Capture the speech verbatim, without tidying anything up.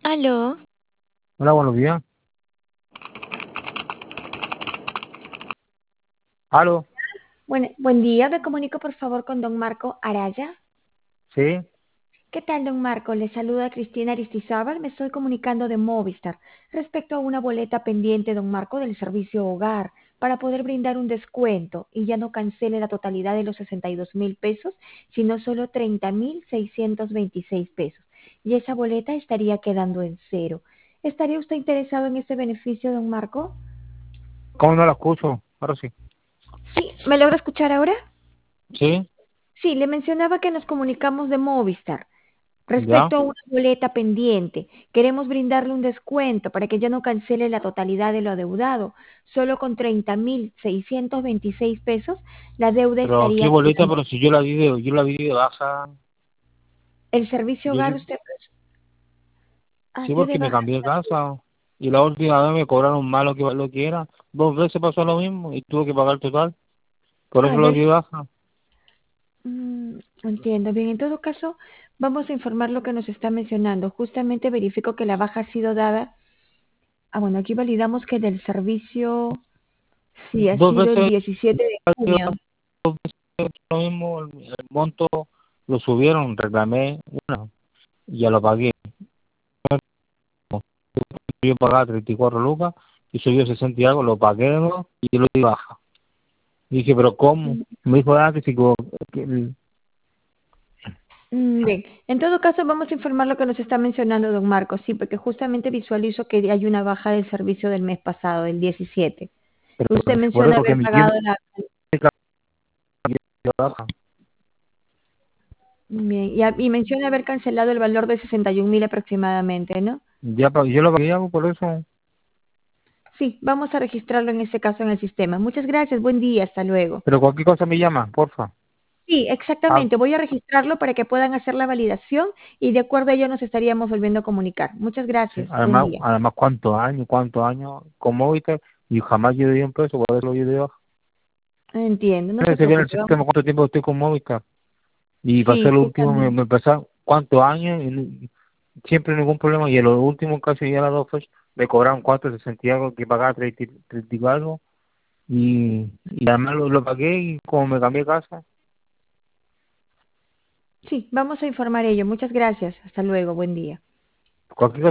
Aló, Hola, buenos días. ¿Aló? Buen, buen día, me comunico por favor con don Marco Araya. Sí. ¿Qué tal, don Marco? Le saluda Cristina Aristizábal, me estoy comunicando de Movistar respecto a una boleta pendiente, don Marco, del servicio hogar para poder brindar un descuento y ya no cancele la totalidad de los sesenta y dos mil pesos, sino solo treinta mil seiscientos veintiséis pesos. Y esa boleta estaría quedando en cero. ¿Estaría usted interesado en este beneficio, don Marco? ¿Cómo no la escucho? Ahora sí. Sí, ¿me logra escuchar ahora? Sí. Sí, le mencionaba que nos comunicamos de Movistar Ya. respecto a una boleta pendiente. Queremos brindarle un descuento para que ya no cancele la totalidad de lo adeudado. Solo con treinta mil seiscientos veintiséis pesos la deuda Pero qué estaría boleta, quedando. pero si yo la vi de, yo la vi de baja. El servicio Yo, hogar yo- usted pues, ah, sí, dio de porque me baja. cambié de casa. Y la última vez me cobraron más lo que, lo que era. Dos veces pasó lo mismo y tuve que pagar total. Por eso Ah, lo ya di de baja. mm, entiendo. Bien, en todo caso, vamos a informar lo que nos está mencionando. Justamente verifico que la baja ha sido dada. Ah, bueno, aquí validamos que del servicio sí ha Dos sido el veces diecisiete de junio. lo mismo, el, el monto lo subieron, reclamé una y ya lo pagué. Yo pagaba treinta y cuatro lucas y subió sesenta y algo, lo pagué, ¿no? Y yo lo di de baja. Dije, pero ¿cómo? Me dijo, ah, que si co- que el- Mm, Bien, en todo caso vamos a informar lo que nos está mencionando don Marcos, sí, porque justamente visualizo que hay una baja del servicio del mes pasado, del diecisiete. Usted por menciona eso que haber mi yo me pagado la. cambié de baja. Bien, y, a- y menciona haber cancelado el valor de sesenta y un mil aproximadamente, ¿no? Ya pa- yo lo pagué algo por eso. Sí, vamos a registrarlo en este caso en el sistema. Muchas gracias, buen día, hasta luego. Pero cualquier cosa me llama, porfa. Sí, Ah, exactamente, voy a registrarlo para que puedan hacer la validación y de acuerdo a ello nos estaríamos volviendo a comunicar. Muchas sí. gracias, buen Además, día. además, ¿cuántos años? ¿Cuántos años? Con Movistar y jamás yo di un peso, por eso lo di de baja. Entiendo, no se Se ve en el preocupe, vamos. sistema cuánto tiempo estoy con Movistar. Y pasé Sí, lo último, me, justamente. me pasaron cuántos años, y ni- siempre ningún problema. Y en los últimos casi ya las dos fechas, me cobraron cuánto, sesenta y algo, que pagaba treinta y treinta y algo. Y, y además lo, lo pagué y como me cambié de casa, Sí, vamos a informar ello. Muchas gracias. Hasta luego. Buen día. cualquier